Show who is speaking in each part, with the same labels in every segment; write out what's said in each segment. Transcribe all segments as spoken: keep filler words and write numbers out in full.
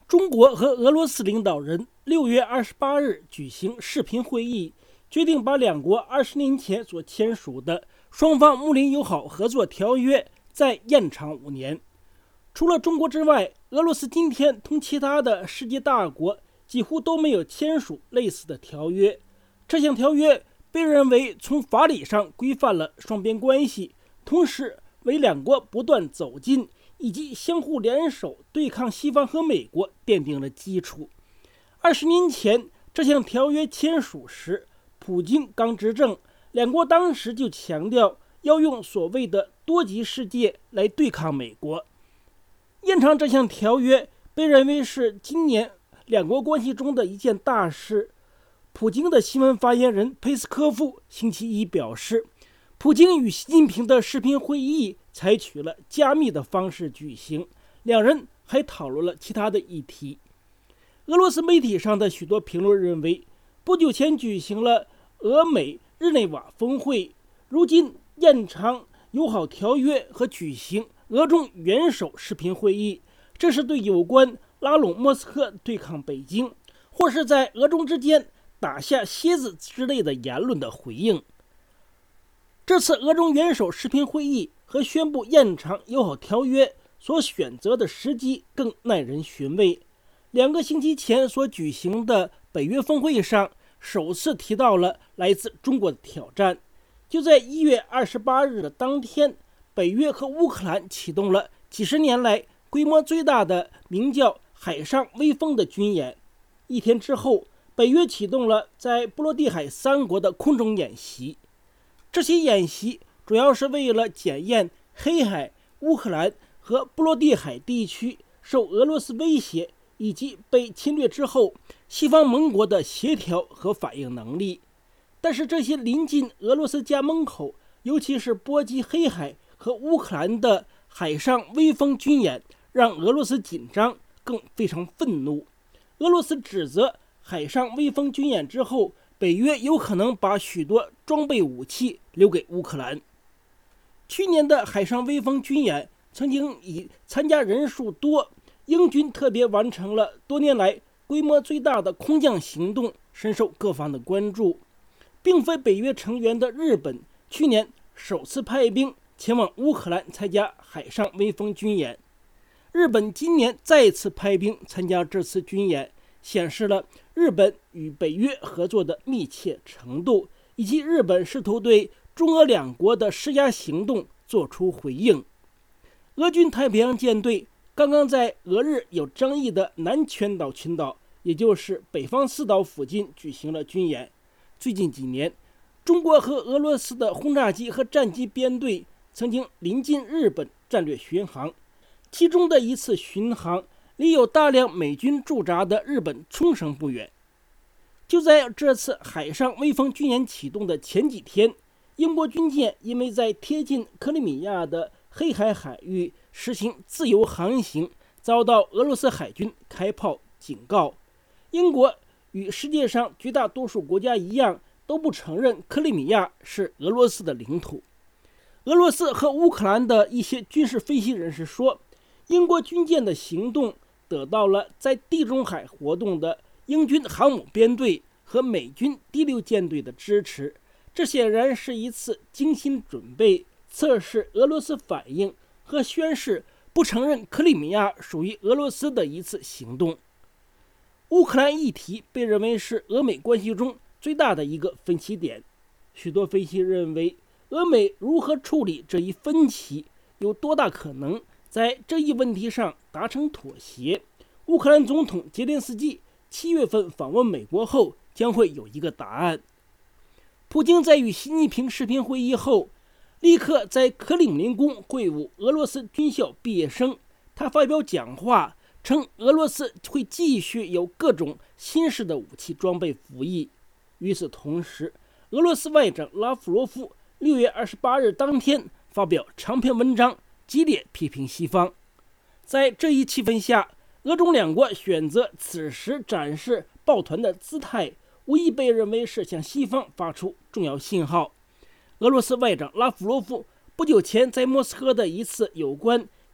Speaker 1: 中国和俄罗斯领导人六月二十八日举行视频会议，决定把两国二十年前所签署的双方睦邻友好合作条约再延长五年。除了中国之外，俄罗斯今天同其他的世界大国几乎都没有签署类似的条约。这项条约被认为从法理上规范了双边关系，同时为两国不断走近以及相互联手对抗西方和美国奠定了基础。二十年前这项条约签署时，普京刚执政，两国当时就强调要用所谓的多极世界来对抗美国。延长这项条约被认为是今年两国关系中的一件大事。普京的新闻发言人佩斯科夫星期一表示，普京与习近平的视频会议采取了加密的方式举行，两人还讨论了其他的议题。俄罗斯媒体上的许多评论认为，不久前举行了俄美日内瓦峰会，如今延长友好条约和举行俄中元首视频会议，这是对有关拉拢莫斯科对抗北京，或是在俄中之间打下楔子之类的言论的回应。这次俄中元首视频会议和宣布延长友好条约所选择的时机更耐人寻味。两个星期前所举行的北约峰会上，首次提到了来自中国的挑战。就在一月二十八日的当天，北约和乌克兰启动了几十年来规模最大的名叫海上威风的军演。一天之后，北约启动了在波罗的海三国的空中演习。这些演习主要是为了检验黑海、乌克兰和波罗的海地区受俄罗斯威胁以及被侵略之后西方盟国的协调和反应能力。但是这些临近俄罗斯家门口，尤其是波及黑海和乌克兰的海上威风军演，让俄罗斯紧张，更非常愤怒。俄罗斯指责海上威风军演之后，北约有可能把许多装备武器留给乌克兰。去年的海上威风军演曾经以参加人数多，英军特别完成了多年来规模最大的空降行动，深受各方的关注。并非北约成员的日本去年首次派兵前往乌克兰参加海上威风军演。日本今年再次派兵参加这次军演，显示了日本与北约合作的密切程度，以及日本试图对中俄两国的施压行动做出回应。俄军太平洋舰队刚刚在俄日有争议的南全岛群岛，也就是北方四岛附近举行了军演。最近几年，中国和俄罗斯的轰炸机和战机编队曾经临近日本战略巡航，其中的一次巡航离有大量美军驻扎的日本冲绳不远。就在这次海上威风军演启动的前几天，英国军舰因为在贴近克里米亚的黑海海域实行自由航行，遭到俄罗斯海军开炮警告。英国与世界上绝大多数国家一样，都不承认克里米亚是俄罗斯的领土。俄罗斯和乌克兰的一些军事分析人士说，英国军舰的行动得到了在地中海活动的英军航母编队和美军第六舰队的支持，这显然是一次精心准备测试俄罗斯反应和宣示不承认克里米亚属于俄罗斯的一次行动。乌克兰议题被认为是俄美关系中最大的一个分歧点。许多分析认为，俄美如何处理这一分歧，有多大可能在这一问题上达成妥协。乌克兰总统泽连斯基七月份访问美国后，将会有一个答案。普京在与习近平视频会议后，立刻在克里姆林宫会晤俄罗斯军校毕业生。他发表讲话，称俄罗斯会继续有各种新式的武器装备服役。与此同时，俄罗斯外长拉夫罗夫六月二十八日当天发表长篇文章，激烈批评西方。在这一气氛下，俄中两国选择此时展示抱团的姿态，无疑被认为是向西方发出重要信号。俄罗斯外长拉夫罗夫不久前在莫斯科的一次有关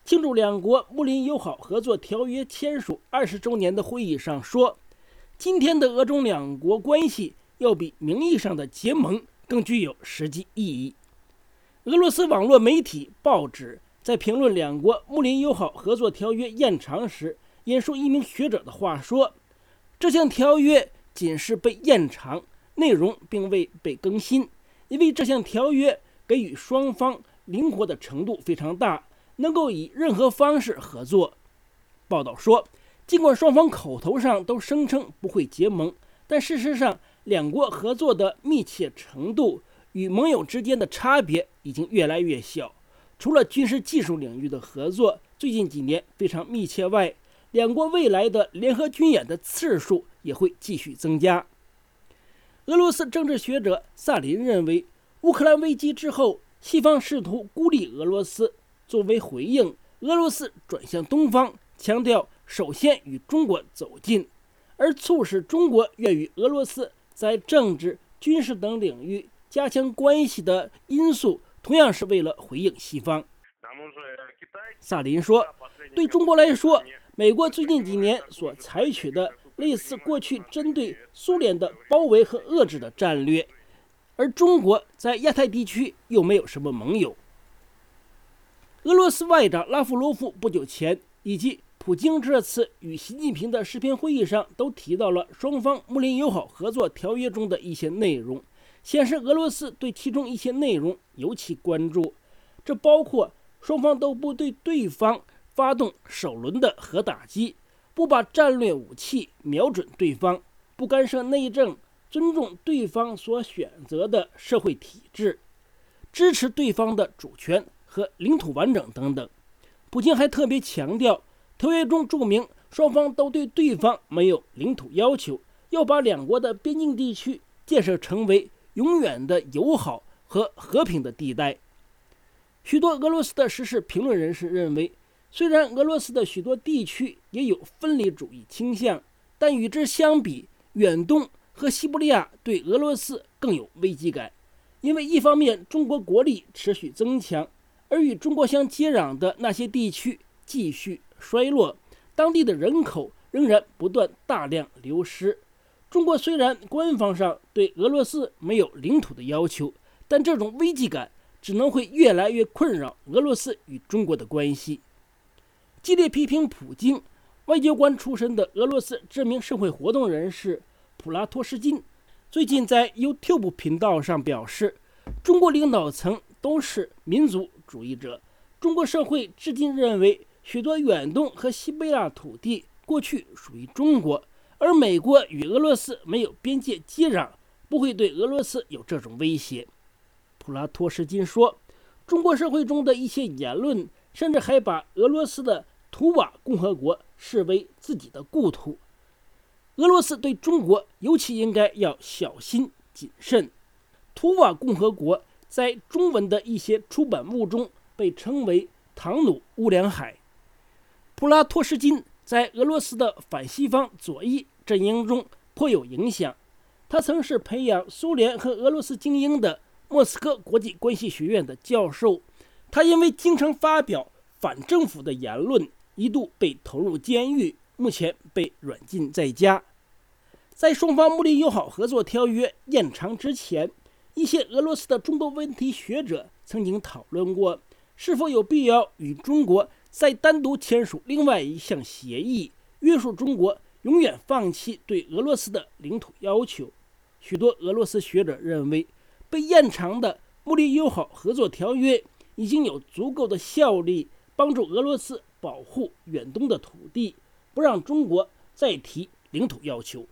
Speaker 1: 庆祝两国睦邻友好合作条约签署二十周年的会议上说，今天的俄中两国关系要比名义上的结盟更具有实际意义。俄罗斯网络媒体、报纸在评论两国睦邻友好合作条约延长时，引述一名学者的话说，这项条约仅是被延长，内容并未被更新，因为这项条约给予双方灵活的程度非常大，能够以任何方式合作。报道说，尽管双方口头上都声称不会结盟，但事实上两国合作的密切程度与盟友之间的差别已经越来越小。除了军事技术领域的合作最近几年非常密切外，两国未来的联合军演的次数也会继续增加。俄罗斯政治学者萨林认为，乌克兰危机之后，西方试图孤立俄罗斯，作为回应，俄罗斯转向东方，强调首先与中国走近，而促使中国愿与俄罗斯在政治、军事等领域加强关系的因素，同样是为了回应西方。萨林说，对中国来说，美国最近几年所采取的类似过去针对苏联的包围和遏制的战略，而中国在亚太地区又没有什么盟友。俄罗斯外长拉夫罗夫不久前以及普京这次与习近平的视频会议上都提到了双方睦邻友好合作条约中的一些内容，显示俄罗斯对其中一些内容尤其关注。这包括双方都不对对方发动首轮的核打击，不把战略武器瞄准对方，不干涉内政，尊重对方所选择的社会体制，支持对方的主权和领土完整等等。普京还特别强调，条约中注明双方都对对方没有领土要求，要把两国的边境地区建设成为永远的友好和和平的地带。许多俄罗斯的时事评论人士认为，虽然俄罗斯的许多地区也有分离主义倾向，但与之相比，远东和西伯利亚对俄罗斯更有危机感。因为一方面中国国力持续增强，而与中国相接壤的那些地区继续衰落，当地的人口仍然不断大量流失。中国虽然官方上对俄罗斯没有领土的要求，但这种危机感只能会越来越困扰俄罗斯与中国的关系。激烈批评普京、外交官出身的俄罗斯知名社会活动人士普拉托什金最近在 YouTube 频道上表示，中国领导层都是民族主义者，中国社会至今认为许多远东和西伯利亚土地过去属于中国，而美国与俄罗斯没有边界接壤，不会对俄罗斯有这种威胁。普拉托什金说，中国社会中的一些言论甚至还把俄罗斯的图瓦共和国视为自己的故土。俄罗斯对中国尤其应该要小心谨慎。图瓦共和国在中文的一些出版物中被称为唐努乌梁海。普拉托什金在俄罗斯的反西方左翼阵营中颇有影响，他曾是培养苏联和俄罗斯精英的莫斯科国际关系学院的教授。他因为经常发表反政府的言论，一度被投入监狱，目前被软禁在家。在双方睦邻友好合作条约延长之前，一些俄罗斯的中国问题学者曾经讨论过，是否有必要与中国再单独签署另外一项协议，约束中国永远放弃对俄罗斯的领土要求。许多俄罗斯学者认为，被延长的睦邻友好合作条约已经有足够的效力，帮助俄罗斯保护远东的土地，不让中国再提领土要求。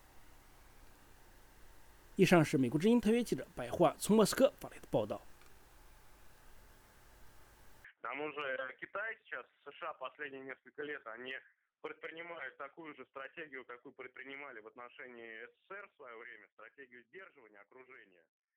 Speaker 1: 以上是美国之音特约记者白桦从莫斯科发来的报道。
Speaker 2: К тому же Китай сейчас, США последние несколько лет, они предпринимают такую же стратегию, какую предпринимали в отношении СССР в свое время, стратегию сдерживания окружения.